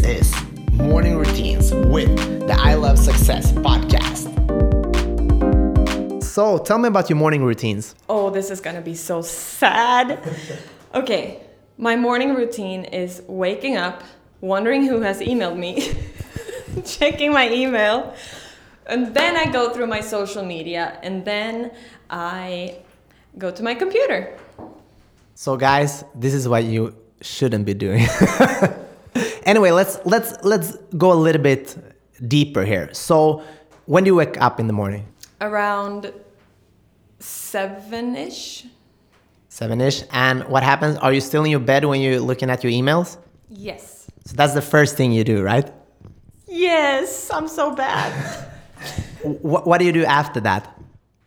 is Morning Routines with the I Love Success podcast. So tell me about your morning routines. Oh, this is gonna be so sad. Okay, my morning routine is waking up, wondering who has emailed me, checking my email, and then I go through my social media, and then I go to my computer. So guys, this is what you shouldn't be doing. Anyway, let's go a little bit deeper here. So when do you wake up in the morning? Around 7-ish. 7-ish. And what happens? Are you still in your bed when you're looking at your emails? Yes. So that's the first thing you do, right? Yes, I'm so bad. What do you do after that?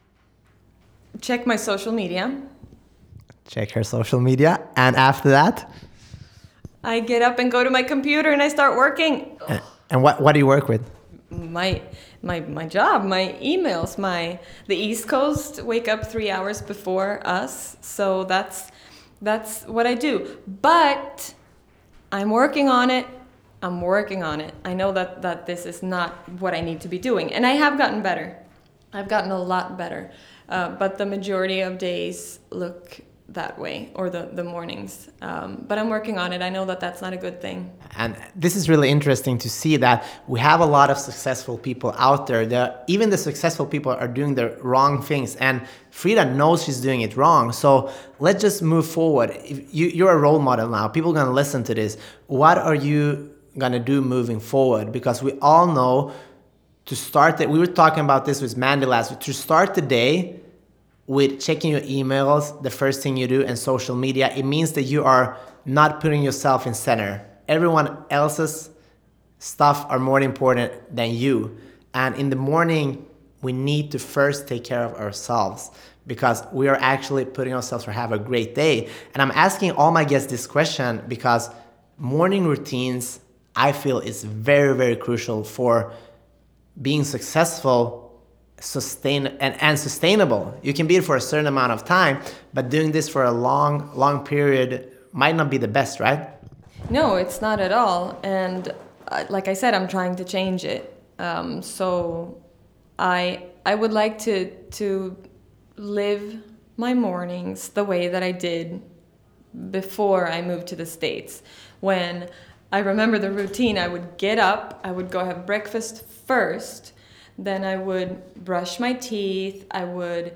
Check my social media. Check her social media. And after that? I get up and go to my computer and I start working. And what do you work with? My job, my emails, the East Coast wake up 3 hours before us, so that's what I do. But I'm working on it. I know that this is not what I need to be doing, and I have gotten better. I've gotten a lot better, but the majority of days look that way, or the mornings. But I'm working on it. I know that that's not a good thing. And this is really interesting to see that we have a lot of successful people out there. Even the successful people are doing the wrong things. And Frida knows she's doing it wrong. So let's just move forward. If you're a role model now. People are going to listen to this. What are you going to do moving forward? Because we all know to start that. We were talking about this with Mandy last week. To start the day with checking your emails, the first thing you do, and social media, it means that you are not putting yourself in center. Everyone else's stuff are more important than you. And in the morning, we need to first take care of ourselves because we are actually putting ourselves to have a great day. And I'm asking all my guests this question because morning routines, I feel, is very, very crucial for being successful and sustainable. You can be it for a certain amount of time, but doing this for a long period might not be the best, right? No, it's not at all. And like I said, I'm trying to change it. So I would like to live my mornings the way that I did before I moved to the States. When I remember the routine, I would get up, I would go have breakfast first, then I would brush my teeth, I would,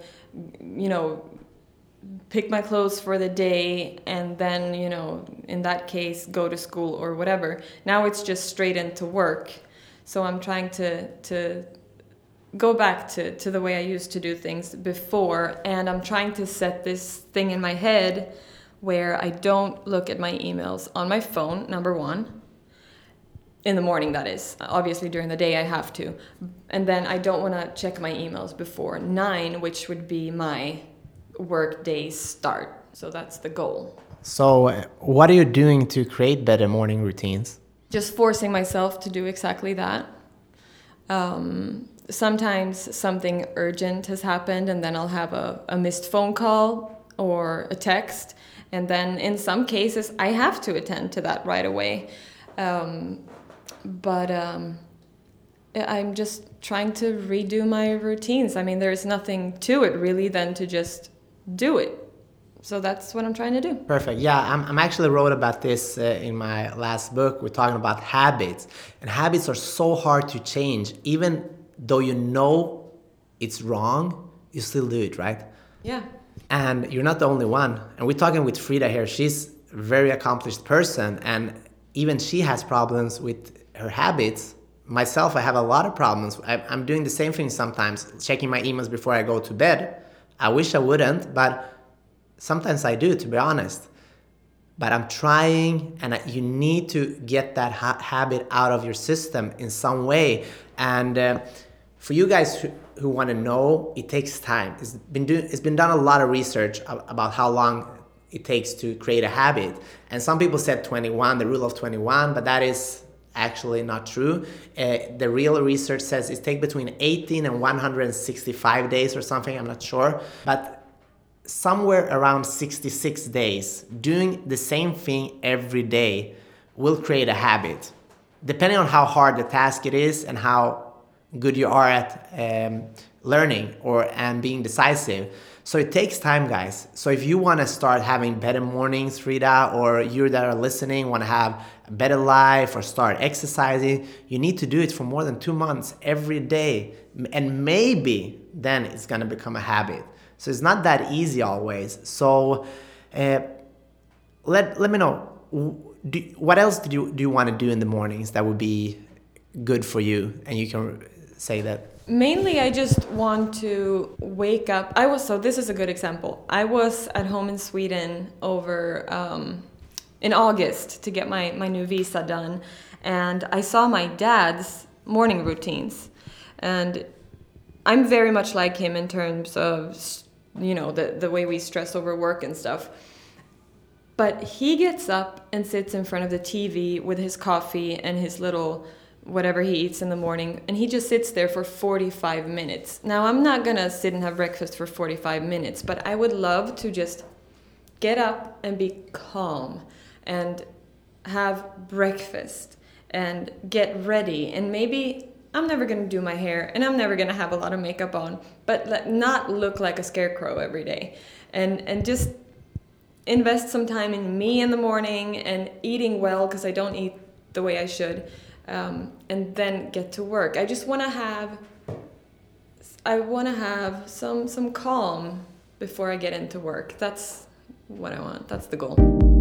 pick my clothes for the day, and then, in that case, go to school or whatever. Now it's just straight into work. So I'm trying to go back to the way I used to do things before, and I'm trying to set this thing in my head where I don't look at my emails on my phone, number one. In the morning, that is. Obviously, during the day, I have to. And then I don't want to check my emails before 9, which would be my work day's start. So that's the goal. So what are you doing to create better morning routines? Just forcing myself to do exactly that. Sometimes something urgent has happened, and then I'll have a missed phone call or a text. And then in some cases, I have to attend to that right away. But I'm just trying to redo my routines. I mean, there's nothing to it really than to just do it. So that's what I'm trying to do. Perfect. Yeah, I'm actually wrote about this in my last book. We're talking about habits. And habits are so hard to change. Even though you know it's wrong, you still do it, right? Yeah. And you're not the only one. And we're talking with Frida here. She's a very accomplished person. And even she has problems with her habits. Myself, I have a lot of problems. I'm doing the same thing sometimes, checking my emails before I go to bed. I wish I wouldn't, but sometimes I do, to be honest. But I'm trying, and you need to get that habit out of your system in some way. And for you guys who want to know, it takes time. It's been done a lot of research about how long it takes to create a habit. And some people said 21, the rule of 21, but that is actually not true. The real research says it takes between 18 and 165 days or something, I'm not sure. But somewhere around 66 days, doing the same thing every day will create a habit. depending on how hard the task it is and how good you are at learning and being decisive. So it takes time, guys. So if you want to start having better mornings, Frida, or you that are listening want to have a better life or start exercising, you need to do it for more than 2 months every day. And maybe then it's going to become a habit. So it's not that easy always. So let me know. What else do you want to do in the mornings that would be good for you? And you can say that. Mainly, I just want to wake up. So this is a good example. I was at home in Sweden over in August to get my new visa done. And I saw my dad's morning routines. And I'm very much like him in terms of, the way we stress over work and stuff. But he gets up and sits in front of the TV with his coffee and his little whatever he eats in the morning, and he just sits there for 45 minutes. Now, I'm not gonna sit and have breakfast for 45 minutes, but I would love to just get up and be calm and have breakfast and get ready. And maybe I'm never gonna do my hair and I'm never gonna have a lot of makeup on, but not look like a scarecrow every day. And just invest some time in me in the morning and eating well, because I don't eat the way I should. And then get to work. I just want to have some calm before I get into work. That's what I want. That's the goal.